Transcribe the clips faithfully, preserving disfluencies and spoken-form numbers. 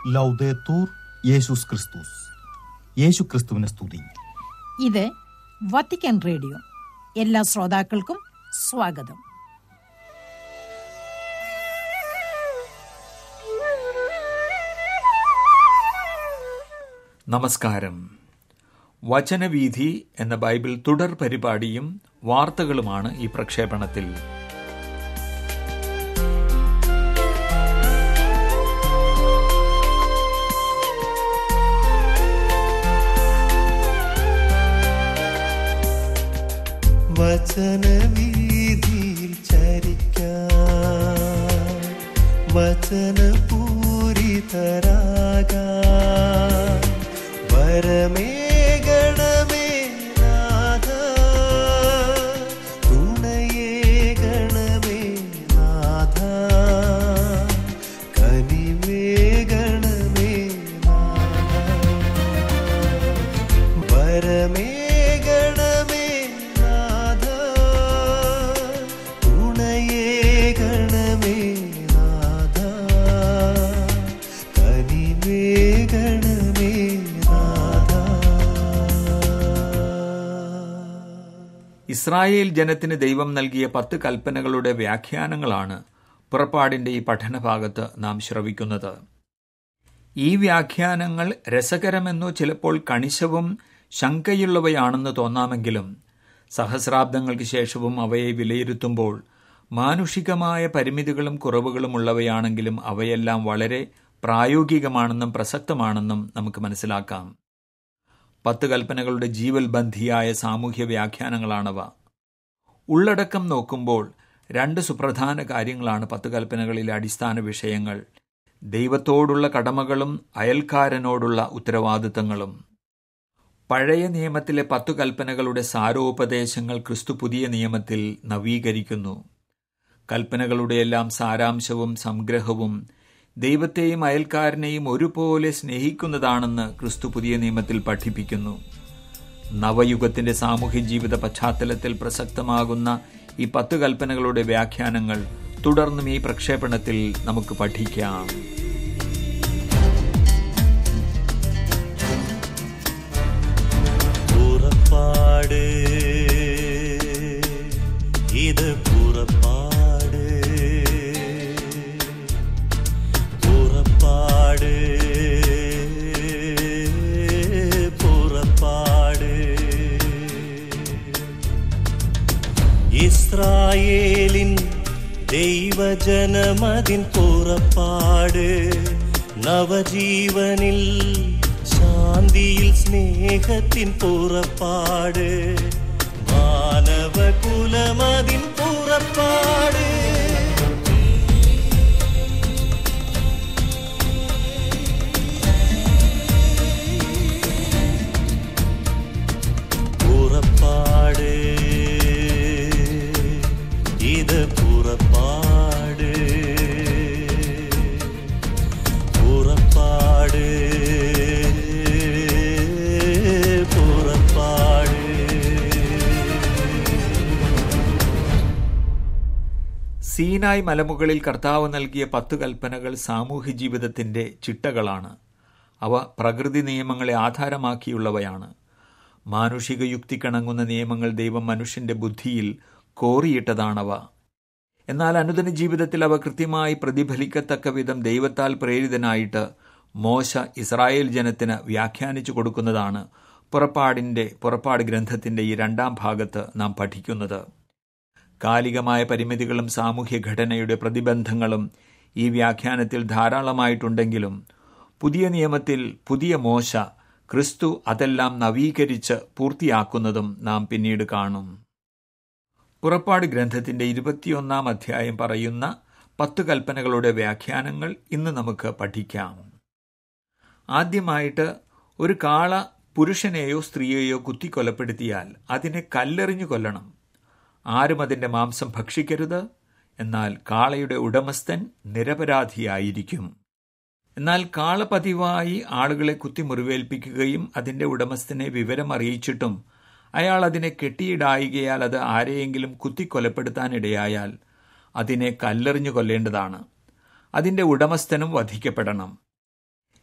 ലൗദേത്തൂർ യേശുസ് ക്രിസ്തുസ്. യേശു ക്രിസ്തുവിനെ സ്തുതി. ഇത് വത്തിക്കാൻ റേഡിയോ. എല്ലാ ശ്രോതാക്കൾക്കും സ്വാഗതം. നമസ്കാരം. വചനവീഥി എന്ന ബൈബിൾ തുടർ പരിപാടിയും വാർത്തകളുമാണ് ഈ പ്രക്ഷേപണത്തിൽ. വചനവീഥിയിൽ ചരിക്കാൻ വചനപൂരിതരാകാൻ വരമേകണമേ നാഥ, തുണയേകണമേ നാഥ, കനിവേകണമേ നാഥ, വരമേ ഇസ്രായേൽ ജനത്തിന് ദൈവം നൽകിയ പത്ത് കൽപ്പനകളുടെ വ്യാഖ്യാനങ്ങളാണ് പുറപ്പാടിന്റെ ഈ പഠനഭാഗത്ത് നാം ശ്രവിക്കുന്നത്. ഈ വ്യാഖ്യാനങ്ങൾ രസകരമെന്നോ ചിലപ്പോൾ കണിശവും ശങ്കയുള്ളവയാണെന്ന് തോന്നാമെങ്കിലും സഹസ്രാബ്ദങ്ങൾക്ക് ശേഷവും അവയെ വിലയിരുത്തുമ്പോൾ മാനുഷികമായ പരിമിതികളും കുറവുകളും ഉള്ളവയാണെങ്കിലും അവയെല്ലാം വളരെ പ്രായോഗികമാണെന്നും പ്രസക്തമാണെന്നും നമുക്ക് മനസ്സിലാക്കാം. പത്ത് കൽപ്പനകളുടെ ജീവൽബന്ധിയായ സാമൂഹ്യ വ്യാഖ്യാനങ്ങളാണവ. ഉള്ളടക്കം നോക്കുമ്പോൾ രണ്ട് സുപ്രധാന കാര്യങ്ങളാണ് പത്ത് കൽപ്പനകളിലെ അടിസ്ഥാന വിഷയങ്ങൾ: ദൈവത്തോടുള്ള കടമകളും അയൽക്കാരനോടുള്ള ഉത്തരവാദിത്തങ്ങളും. പഴയ നിയമത്തിലെ പത്തു കൽപ്പനകളുടെ സാരോപദേശങ്ങൾ ക്രിസ്തു പുതിയ നിയമത്തിൽ നവീകരിക്കുന്നു. കൽപ്പനകളുടെയെല്ലാം സാരാംശവും സംഗ്രഹവും ദൈവത്തെയും അയൽക്കാരനെയും ഒരുപോലെ സ്നേഹിക്കുന്നതാണെന്ന് ക്രിസ്തു പുതിയ നിയമത്തിൽ പഠിപ്പിക്കുന്നു. നവയുഗത്തിന്റെ സാമൂഹ്യ ജീവിത പശ്ചാത്തലത്തിൽ പ്രസക്തമാകുന്ന ഈ പത്ത് കൽപ്പനകളുടെ വ്യാഖ്യാനങ്ങൾ തുടർന്നും ഈ പ്രക്ഷേപണത്തിൽ നമുക്ക് പഠിക്കാം. പുറപ്പാട്, ഇത് പുറപ്പാട്, പുറപ്പാട്, പുറപ്പാട്. ഇസ്രായേലിൻ ദൈവജനമതിൻ പുറപ്പാട്, നവജീവനിൽ ശാന്തിയിൽ സ്നേഹത്തിൻ പുറപ്പാട്, മാനവകുലമതിൻ പുറപ്പാട്. പുറപ്പാട്, ഇത് പുറപ്പാട്, പുറപ്പാട്, പുറപ്പാട്. സീനായ് മലമുകളിൽ കർത്താവ് നൽകിയ പത്ത് കൽപ്പനകൾ സാമൂഹ്യ ജീവിതത്തിന്റെ ചിട്ടകളാണ്. അവ പ്രകൃതി നിയമങ്ങളെ ആധാരമാക്കിയുള്ളവയാണ്. മാനുഷിക യുക്തിക്കിണങ്ങുന്ന നിയമങ്ങൾ ദൈവം മനുഷ്യന്റെ ബുദ്ധിയിൽ കോറിയിട്ടതാണവ. എന്നാൽ അനുദിന ജീവിതത്തിൽ അവ കൃത്യമായി പ്രതിഫലിക്കത്തക്ക വിധം ദൈവത്താൽ പ്രേരിതനായിട്ട് മോശ ഇസ്രായേൽ ജനത്തിന് വ്യാഖ്യാനിച്ചു കൊടുക്കുന്നതാണ് പുറപ്പാടിന്റെ പുറപ്പാട് ഗ്രന്ഥത്തിന്റെ ഈ രണ്ടാം ഭാഗത്ത് നാം പഠിക്കുന്നത്. കാലികമായ പരിമിതികളും സാമൂഹ്യ ഘടനയുടെ പ്രതിബന്ധങ്ങളും ഈ വ്യാഖ്യാനത്തിൽ ധാരാളമായിട്ടുണ്ടെങ്കിലും പുതിയ നിയമത്തിൽ പുതിയ മോശ ക്രിസ്തു അതെല്ലാം നവീകരിച്ച് പൂർത്തിയാക്കുന്നതും നാം പിന്നീട് കാണും. പുറപ്പാട് ഗ്രന്ഥത്തിന്റെ ഇരുപത്തിയൊന്നാം അധ്യായം പറയുന്ന പത്ത് കൽപ്പനകളുടെ വ്യാഖ്യാനങ്ങൾ ഇന്ന് നമുക്ക് പഠിക്കാം. ആദ്യമായിട്ട്, ഒരു കാള പുരുഷനെയോ സ്ത്രീയെയോ കുത്തിക്കൊലപ്പെടുത്തിയാൽ അതിനെ കല്ലെറിഞ്ഞു കൊല്ലണം. ആരും അതിന്റെ മാംസം ഭക്ഷിക്കരുത്. എന്നാൽ കാളയുടെ ഉടമസ്ഥൻ നിരപരാധിയായിരിക്കും. എന്നാൽ കാള പതിവായി ആളുകളെ കുത്തി മുറിവേൽപ്പിക്കുകയും അതിന്റെ ഉടമസ്ഥനെ വിവരം അറിയിച്ചിട്ടും അയാൾ അതിനെ കെട്ടിയിടായികയാൽ അത് ആരെയെങ്കിലും കുത്തിക്കൊലപ്പെടുത്താനിടയായാൽ അതിനെ കല്ലെറിഞ്ഞു കൊല്ലേണ്ടതാണ്. അതിന്റെ ഉടമസ്ഥനും വധിക്കപ്പെടണം.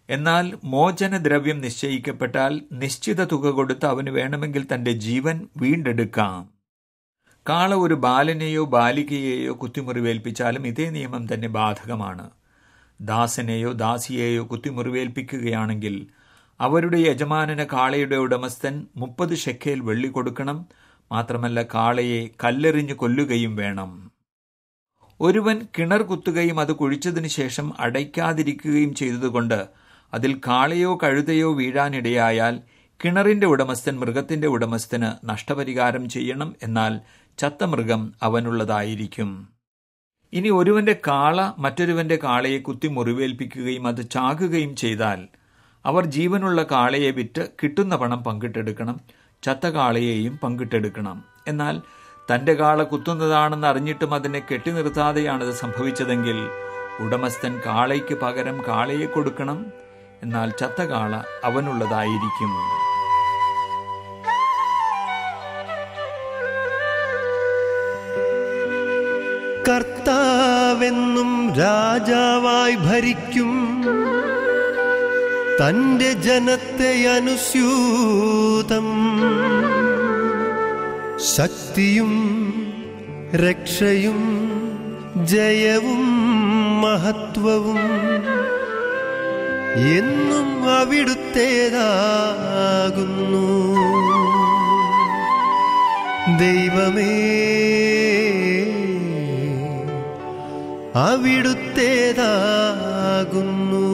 എന്നാൽ മോചനദ്രവ്യം നിശ്ചയിക്കപ്പെട്ടാൽ നിശ്ചിത തുക കൊടുത്ത് അവന് വേണമെങ്കിൽ തന്റെ ജീവൻ വീണ്ടെടുക്കാം. കാള ഒരു ബാലനെയോ ബാലികയെയോ കുത്തിമുറിവേൽപ്പിച്ചാലും ഇതേ നിയമം തന്നെ ബാധകമാണ്. ദാസനെയോ ദാസിയെയോ കുത്തിമുറിവേൽപ്പിക്കുകയാണെങ്കിൽ അവരുടെ യജമാനന് കാളയുടെ ഉടമസ്ഥൻ മുപ്പത് ഷെക്കേൽ വെള്ളി കൊടുക്കണം. മാത്രമല്ല, കാളയെ കല്ലെറിഞ്ഞു കൊല്ലുകയും വേണം. ഒരുവൻ കിണർ കുത്തുകയും അത് കുഴിച്ചതിനു ശേഷം അടയ്ക്കാതിരിക്കുകയും ചെയ്തതുകൊണ്ട് അതിൽ കാളയോ കഴുതയോ വീഴാനിടയായാൽ കിണറിന്റെ ഉടമസ്ഥൻ മൃഗത്തിന്റെ ഉടമസ്ഥന് നഷ്ടപരിഹാരം ചെയ്യണം. എന്നാൽ ചത്ത മൃഗം അവനുള്ളതായിരിക്കും. ഇനി ഒരുവന്റെ കാള മറ്റൊരുവന്റെ കാളയെ കുത്തി മുറിവേൽപ്പിക്കുകയും അത് ചാകുകയും ചെയ്താൽ അവർ ജീവനുള്ള കാളയെ വിറ്റ് കിട്ടുന്ന പണം പങ്കിട്ടെടുക്കണം. ചത്ത കാളയെയും പങ്കിട്ടെടുക്കണം. എന്നാൽ തന്റെ കാള കുത്തുന്നതാണെന്ന് അറിഞ്ഞിട്ടും അതിനെ കെട്ടിനിർത്താതെയാണത് സംഭവിച്ചതെങ്കിൽ ഉടമസ്ഥൻ കാളയ്ക്ക് പകരം കാളയെ കൊടുക്കണം. എന്നാൽ ചത്ത കാള അവനുള്ളതായിരിക്കും. കർത്താവെന്നും രാജാവായി ഭരിക്കും, തന്റെ ജനത്തെ അനുസ്യൂതം. ശക്തിയും രക്ഷയും ജയവും മഹത്വവും എന്നും അവിടുത്തേതാകുന്നു. ദൈവമേ, അവിടുത്തേതാകുന്നു.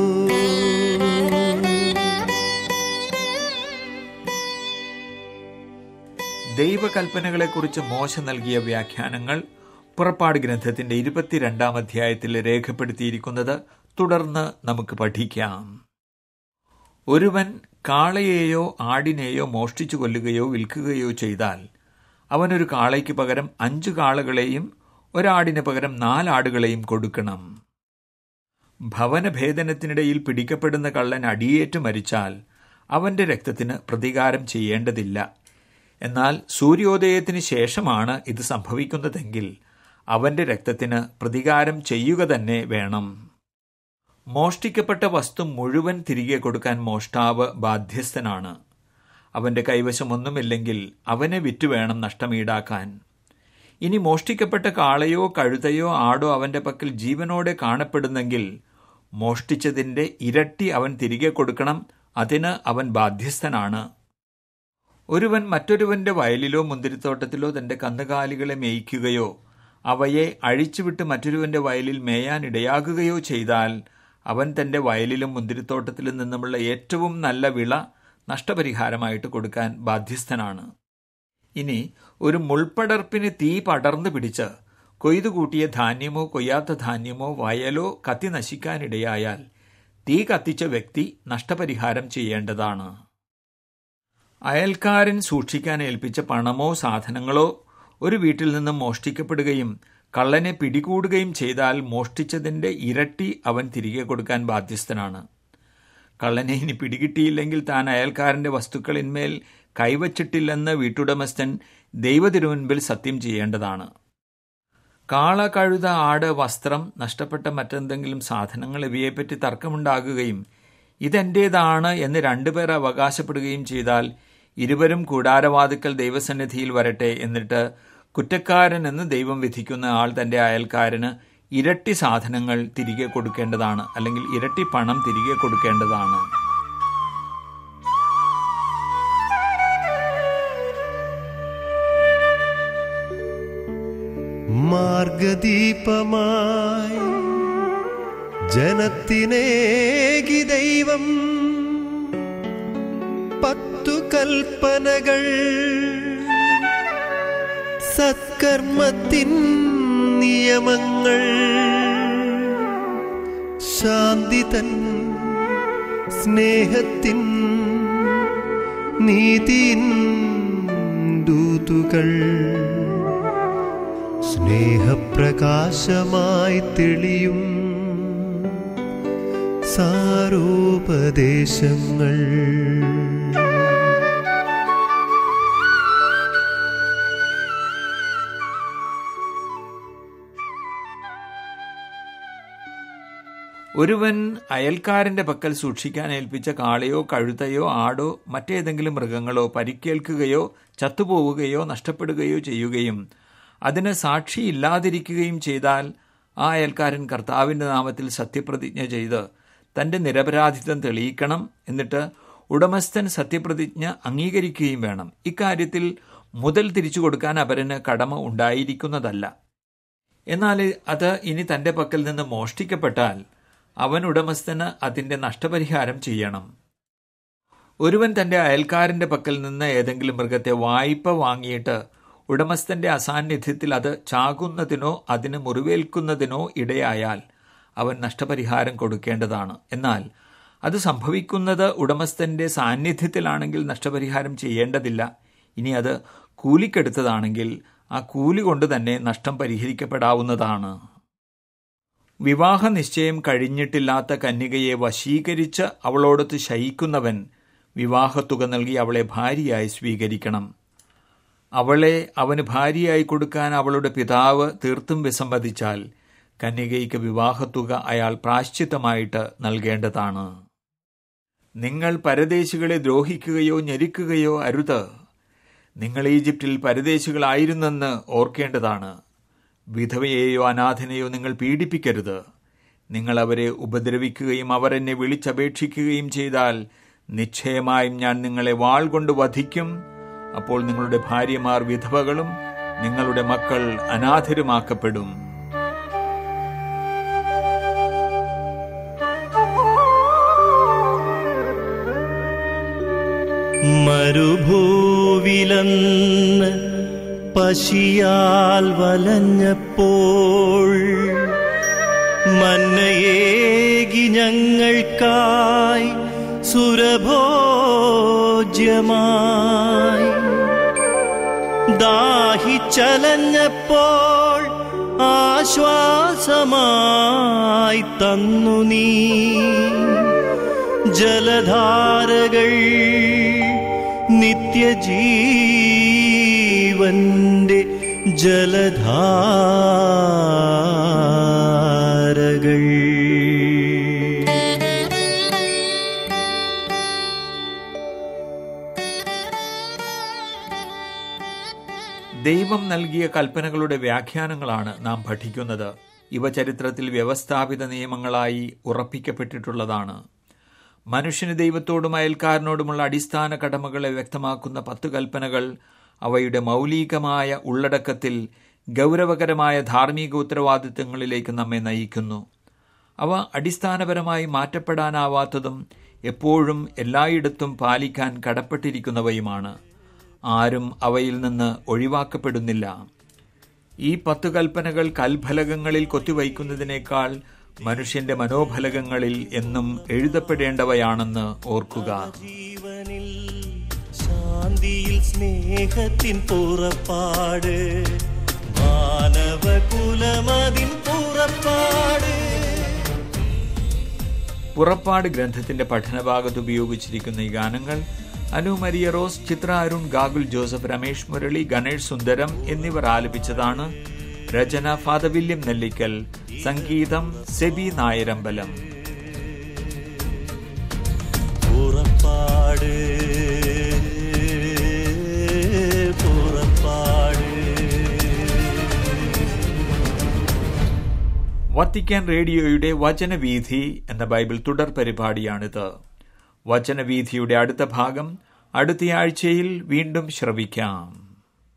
ദൈവകൽപ്പനകളെക്കുറിച്ച് മോശ നൽകിയ വ്യാഖ്യാനങ്ങൾ പുറപ്പാട് ഗ്രന്ഥത്തിന്റെ ഇരുപത്തിരണ്ടാം അധ്യായത്തിൽ രേഖപ്പെടുത്തിയിരിക്കുന്നത് തുടർന്ന് നമുക്ക് പഠിക്കാം. ഒരുവൻ കാളയെയോ ആടിനെയോ മോഷ്ടിച്ചു കൊല്ലുകയോ വിൽക്കുകയോ ചെയ്താൽ അവനൊരു കാളയ്ക്ക് പകരം അഞ്ചു കാളകളെയും ഒരാടിന് പകരം നാലാടുകളെയും കൊടുക്കണം. ഭവനഭേദനത്തിനിടയിൽ പിടിക്കപ്പെടുന്ന കള്ളൻ അടിയേറ്റ് മരിച്ചാൽ അവന്റെ രക്തത്തിന് പ്രതികാരം ചെയ്യേണ്ടതില്ല. എന്നാൽ സൂര്യോദയത്തിന് ശേഷമാണ് ഇത് സംഭവിക്കുന്നതെങ്കിൽ അവന്റെ രക്തത്തിന് പ്രതികാരം ചെയ്യുക തന്നെ വേണം. മോഷ്ടിക്കപ്പെട്ട വസ്തു മുഴുവൻ തിരികെ കൊടുക്കാൻ മോഷ്ടാവ് ബാധ്യസ്ഥനാണ്. അവന്റെ കൈവശം ഒന്നുമില്ലെങ്കിൽ അവനെ വിറ്റുവേണം നഷ്ടം ഈടാക്കാൻ. ഇനി മോഷ്ടിക്കപ്പെട്ട കാളയോ കഴുതയോ ആടോ അവന്റെ പക്കൽ ജീവനോടെ കാണപ്പെടുന്നെങ്കിൽ മോഷ്ടിച്ചതിന്റെ ഇരട്ടി അവൻ തിരികെ കൊടുക്കണം. അതിന് അവൻ ബാധ്യസ്ഥനാണ്. ഒരുവൻ മറ്റൊരുവന്റെ വയലിലോ മുന്തിരിത്തോട്ടത്തിലോ തന്റെ കന്നുകാലികളെ മേയ്ക്കുകയോ അവയെ അഴിച്ചുവിട്ട് മറ്റൊരുവന്റെ വയലിൽ മേയാനിടയാകുകയോ ചെയ്താൽ അവൻ തന്റെ വയലിലും മുന്തിരിത്തോട്ടത്തിലും നിന്നുമുള്ള ഏറ്റവും നല്ല വിള നഷ്ടപരിഹാരമായിട്ട് കൊടുക്കാൻ ബാധ്യസ്ഥനാണ്. ഇനി ഒരു മുൾപ്പടർപ്പിന് തീ പടർന്നു പിടിച്ച് കൊയ്തുകൂട്ടിയ ധാന്യമോ കൊയ്യാത്ത ധാന്യമോ വയലോ കത്തി നശിക്കാനിടയായാൽ തീ കത്തിച്ച വ്യക്തി നഷ്ടപരിഹാരം ചെയ്യേണ്ടതാണ്. അയൽക്കാരൻ സൂക്ഷിക്കാൻ ഏൽപ്പിച്ച പണമോ സാധനങ്ങളോ ഒരു വീട്ടിൽ നിന്നും മോഷ്ടിക്കപ്പെടുകയും കള്ളനെ പിടികൂടുകയും ചെയ്താൽ മോഷ്ടിച്ചതിന്റെ ഇരട്ടി അവൻ തിരികെ കൊടുക്കാൻ ബാധ്യസ്ഥനാണ്. കള്ളനെ ഇനി പിടികിട്ടിയില്ലെങ്കിൽ താൻ അയൽക്കാരന്റെ വസ്തുക്കളിന്മേൽ കൈവച്ചിട്ടില്ലെന്ന് വീട്ടുടമസ്ഥൻ ദൈവതിരുമുൻപിൽ സത്യം ചെയ്യേണ്ടതാണ്. കാള, കഴുത, ആട്, വസ്ത്രം, നഷ്ടപ്പെട്ട മറ്റെന്തെങ്കിലും സാധനങ്ങൾ ഇവയെപ്പറ്റി തർക്കമുണ്ടാകുകയും ഇതെന്റേതാണ് എന്ന് രണ്ടുപേർ അവകാശപ്പെടുകയും ചെയ്താൽ ഇരുവരും കൂടാരവാതിക്കൽ ദൈവസന്നിധിയിൽ വരട്ടെ. എന്നിട്ട് കുറ്റക്കാരൻ എന്ന് ദൈവം വിധിക്കുന്ന ആൾ തന്റെ അയൽക്കാരന് ഇരട്ടി സാധനങ്ങൾ തിരികെ കൊടുക്കേണ്ടതാണ്, അല്ലെങ്കിൽ ഇരട്ടി പണം തിരികെ കൊടുക്കേണ്ടതാണ്. മാർഗദീപമായി ജനത്തിനേകി ദൈവം പത്തു കൽപ്പനകൾ, സത്കർമ്മത്തിൻ നിയമങ്ങൾ, ശാന്തി തൻ, സ്നേഹത്തിൻ, നീതിയിൻ ദൂതുകൾ, സ്നേഹപ്രകാശമായി തെളിയും സാരോപദേശങ്ങൾ. ഒരുവൻ അയൽക്കാരന്റെ പക്കൽ സൂക്ഷിക്കാൻ ഏൽപ്പിച്ച കാളയോ കഴുതയോ ആടോ മറ്റേതെങ്കിലും മൃഗങ്ങളോ പരിക്കേൽക്കുകയോ ചത്തുപോവുകയോ നഷ്ടപ്പെടുകയോ ചെയ്യുകയും അതിന് സാക്ഷിയില്ലാതിരിക്കുകയും ചെയ്താൽ ആ അയൽക്കാരൻ കർത്താവിൻ്റെ നാമത്തിൽ സത്യപ്രതിജ്ഞ ചെയ്ത് തൻ്റെ നിരപരാധിത്വം തെളിയിക്കണം. എന്നിട്ട് ഉടമസ്ഥൻ സത്യപ്രതിജ്ഞ അംഗീകരിക്കുകയും വേണം. ഇക്കാര്യത്തിൽ മുതൽ തിരിച്ചു കൊടുക്കാൻ അപരന് കടമ ഉണ്ടായിരിക്കുന്നതല്ല. എന്നാൽ അത് ഇനി തൻ്റെ പക്കൽ നിന്ന് മോഷ്ടിക്കപ്പെട്ടാൽ അവൻ ഉടമസ്ഥന് അതിൻ്റെ നഷ്ടപരിഹാരം ചെയ്യണം. ഒരുവൻ തൻ്റെ അയൽക്കാരൻ്റെ പക്കൽ നിന്ന് ഏതെങ്കിലും മൃഗത്തെ വായ്പ വാങ്ങിയിട്ട് ഉടമസ്ഥന്റെ അസാന്നിധ്യത്തിൽ അത് ചാകുന്നതിനോ അതിന് മുറിവേൽക്കുന്നതിനോ ഇടയായാൽ അവൻ നഷ്ടപരിഹാരം കൊടുക്കേണ്ടതാണ്. എന്നാൽ അത് സംഭവിക്കുന്നത് ഉടമസ്ഥന്റെ സാന്നിധ്യത്തിലാണെങ്കിൽ നഷ്ടപരിഹാരം ചെയ്യേണ്ടതില്ല. ഇനി അത് കൂലിക്കെടുത്തതാണെങ്കിൽ ആ കൂലി കൊണ്ട് തന്നെ നഷ്ടം പരിഹരിക്കപ്പെടാവുന്നതാണ്. വിവാഹ നിശ്ചയം കഴിഞ്ഞിട്ടില്ലാത്ത കന്യകയെ വശീകരിച്ച് അവളോടൊത്ത് ശയിക്കുന്നവൻ വിവാഹത്തുക നൽകി അവളെ ഭാര്യയായി സ്വീകരിക്കണം. അവളെ അവന് ഭാര്യയായി കൊടുക്കാൻ അവളുടെ പിതാവ് തീർത്തും വിസമ്മതിച്ചാൽ കന്യകയ്ക്ക് വിവാഹത്തുക അയാൾ പ്രായശ്ചിത്തമായിട്ട് നൽകേണ്ടതാണ്. നിങ്ങൾ പരദേശികളെ ദ്രോഹിക്കുകയോ ഞെരുക്കുകയോ അരുത്. നിങ്ങൾ ഈജിപ്തിൽ പരദേശികളായിരുന്നെന്ന് ഓർക്കേണ്ടതാണ്. വിധവയെയോ അനാഥനെയോ നിങ്ങൾ പീഡിപ്പിക്കരുത്. നിങ്ങൾ അവരെ ഉപദ്രവിക്കുകയും അവർ എന്നെ വിളിച്ചപേക്ഷിക്കുകയും ചെയ്താൽ നിശ്ചയമായും ഞാൻ നിങ്ങളെ വാൾ കൊണ്ട് വധിക്കും. അപ്പോൾ നിങ്ങളുടെ ഭാര്യമാർ വിധവകളും നിങ്ങളുടെ മക്കൾ അനാഥരുമാക്കപ്പെടും. മരുഭൂവിലന്ന് പശിയാൽ വലഞ്ഞപ്പോൾ മന്നയേകി ഞങ്ങൾക്കായി സുരഭോജ്യമായി ദാഹിച്ചലഞ്ഞപ്പോൾ ആശ്വാസമായി തന്നു നീ ജലധാരകൾ നിത്യജീവന്റെ ജലധാരകൾ. ദൈവം നൽകിയ കൽപ്പനകളുടെ വ്യാഖ്യാനങ്ങളാണ് നാം പഠിക്കുന്നത്. ഇവ ചരിത്രത്തിൽ വ്യവസ്ഥാപിത നിയമങ്ങളായി ഉറപ്പിക്കപ്പെട്ടിട്ടുള്ളതാണ്. മനുഷ്യന് ദൈവത്തോടും അയൽക്കാരനോടുമുള്ള അടിസ്ഥാന കടമകളെ വ്യക്തമാക്കുന്ന പത്ത് കൽപ്പനകൾ അവയുടെ മൗലികമായ ഉള്ളടക്കത്തിൽ ഗൗരവകരമായ ധാർമ്മിക ഉത്തരവാദിത്തങ്ങളിലേക്ക് നമ്മെ നയിക്കുന്നു. അവ അടിസ്ഥാനപരമായി മാറ്റപ്പെടാനാവാത്തതും എപ്പോഴും എല്ലായിടത്തും പാലിക്കാൻ കടപ്പെട്ടിരിക്കുന്നവയുമാണ്. ആരും അവയിൽ നിന്ന് ഒഴിവാക്കപ്പെടുന്നില്ല. ഈ പത്ത് കൽപ്പനകൾ കൽഫലകങ്ങളിൽ കൊത്തിവയ്ക്കുന്നതിനേക്കാൾ മനുഷ്യന്റെ മനോഫലകങ്ങളിൽ എന്നും എഴുതപ്പെടേണ്ടവയാണെന്ന് ഓർക്കുക. ജീവനിൽ ശാന്തിയിൽ സ്നേഹത്തിൻ പുറപ്പാട്, മാനവകുലമതിൻ പുറപ്പാട്. പുറപ്പാട് ഗ്രന്ഥത്തിന്റെ പഠനഭാഗത്ത് ഉപയോഗിച്ചിരിക്കുന്ന ഈ ഗാനങ്ങൾ അനു മരിയ റോസ്, ചിത്ര അരുൺ, ഗാഗുൽ ജോസഫ്, രമേഷ് മുരളി, ഗണേഷ് സുന്ദരം എന്നിവർ ആലപിച്ചതാണ്. രചന ഫാദർ വില്യം നെല്ലിക്കൽ, സംഗീതം സെബി നായരമ്പലം. പുറപ്പാട് പുറപ്പാട്. വത്തിക്കാൻ റേഡിയോയുടെ വചനവീഥി എന്ന ബൈബിൾ തുടർ പരിപാടിയാണിത്. വചനവീഥിയുടെ അടുത്ത ഭാഗം അടുത്തയാഴ്ചയിൽ വീണ്ടും ശ്രവിക്കാം.